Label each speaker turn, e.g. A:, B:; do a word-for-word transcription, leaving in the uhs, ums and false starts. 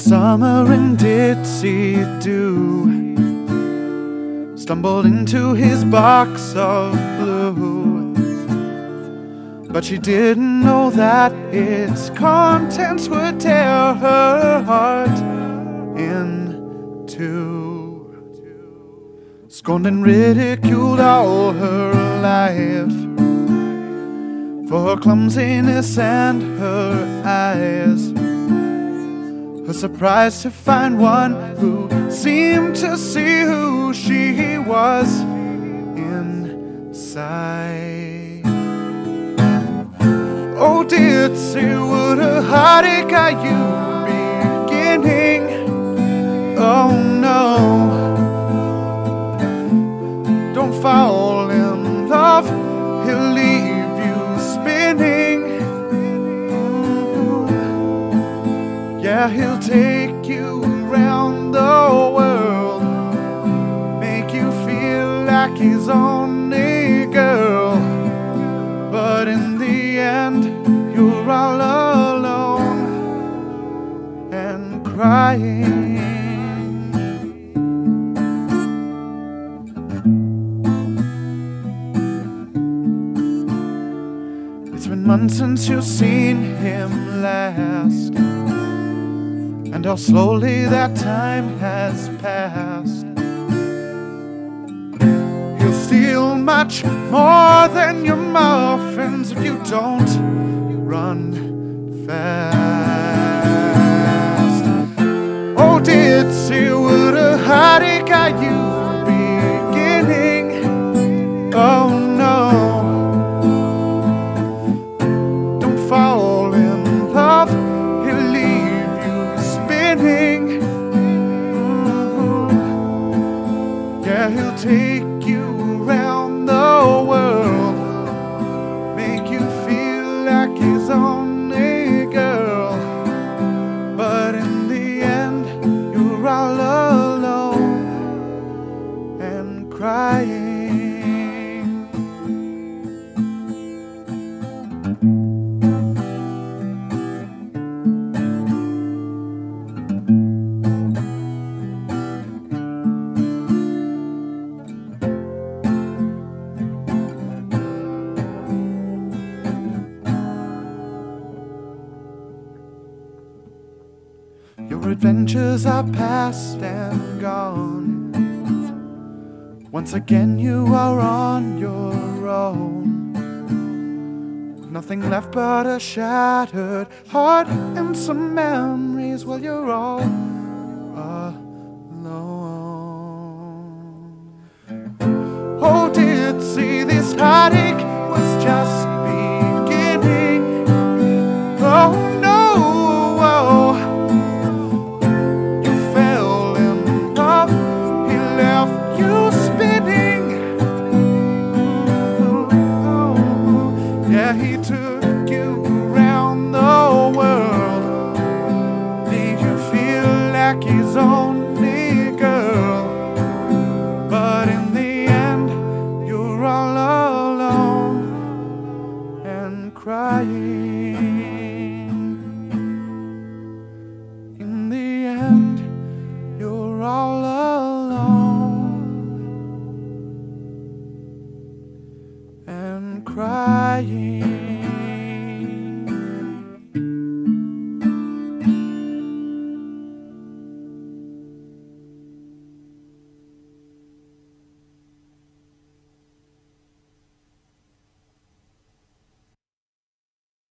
A: summer in Ditsy Do stumbled into his box of blue, but she didn't know that its contents would tear her heart in two. Scorned and ridiculed all her life for her clumsiness and her eyes, her surprise to find one who seemed to see who she was inside. Oh, Ditsy, what a heartache are you beginning? Oh no, don't fall in love, he'll leave you spinning. Yeah, he'll take you around the world, make you feel like his only girl, but in the end you're all alone and crying. It's been months since you've seen him last, and how slowly that time has passed. He'll steal much more than your muffins if you don't run fast. Oh, Ditsy, what a heartache are you beginning? Oh no, don't fall in love, he'll leave you spinning. Ooh. Yeah, he'll take you around the world, make you feel like his only girl, but in the end you're all alone and crying. Your adventures are past and gone. Once again you are on your own. Nothing left but a shattered heart and some memories while you're all alone. Oh, Ditsy, this heartache was just beginning. Oh no, oh. You spinning. Yeah, he took you around the world, made you feel like his only girl, but in the end you're all alone and crying. In the end you're all alone and crying.